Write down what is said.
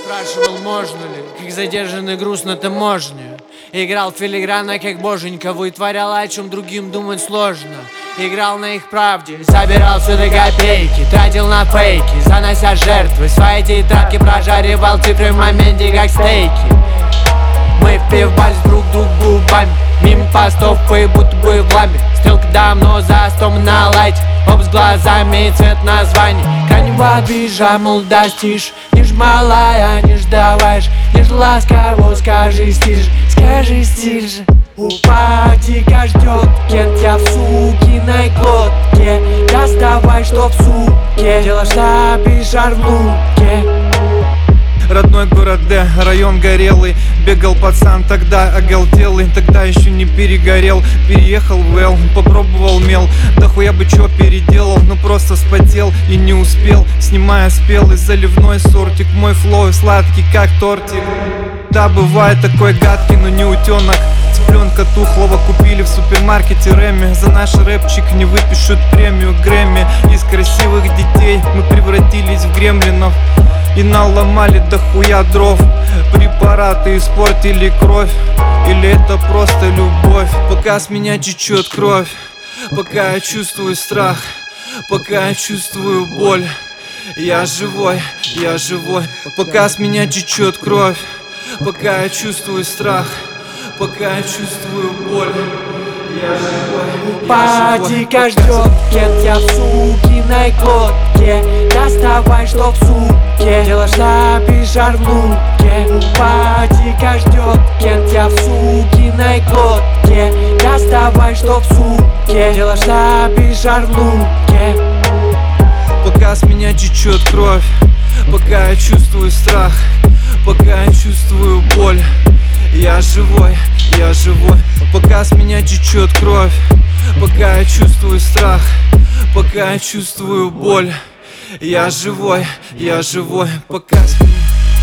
Спрашивал, можно ли, как задержанный груз на таможне. Играл филигранно, как боженька, вытворял, о чем другим думать сложно. Играл на их правде, забирал сюда копейки, тратил на фейки, занося жертвы. Свои тетрадки прожаривал цифры в моменте, как стейки. Мы впивались друг другу губами, мимо постов и будто бы в ламе. Стрелка давно за стом на лайте, оба с глазами и цвет названий. Конева движа, мол, достишь, не ж малая, не ж даваешь, не ж ласково, скажи стиль же, скажи стиль же. Упадика ждет, кент я в сукиной глотке. Доставай, что в суке, делаешь шляпе и шарлуке. Родной город Д, район горелый. Бегал пацан тогда оголтелый, тогда еще не перегорел. Переехал в Эл, попробовал мел, да хуя бы чё переделал, но просто вспотел и не успел. Снимая спелый заливной сортик, мой флоу сладкий как тортик. Да, бывает такой гадкий, но не утенок. Цыпленка тухлого купили в супермаркете Рэми. За наш рэпчик не выпишут премию Грэмми. Из красивых детей мы превратились в гремлинов и наломали дохуя дров. Препараты испортили кровь, или это просто любовь? Пока с меня течет кровь, пока я чувствую страх, пока я чувствую боль, я живой, я живой. Пока с меня течет кровь, пока я чувствую страх, пока я чувствую боль, я живой. Упадика ждет, кент я в сукиной глотке. Доставай, что в суке, делаешь шляпе и шарлуке. Упадика ждет, кент я в сукиной глотке. Доставай, что в суке, делаешь шляпе и шарлуке. Пока с меня течет кровь, пока я чувствую страх, пока я чувствую боль, я живой, я живой. Пока с меня течет кровь, пока я чувствую страх, пока я чувствую боль, я живой, я живой. Пока с меня...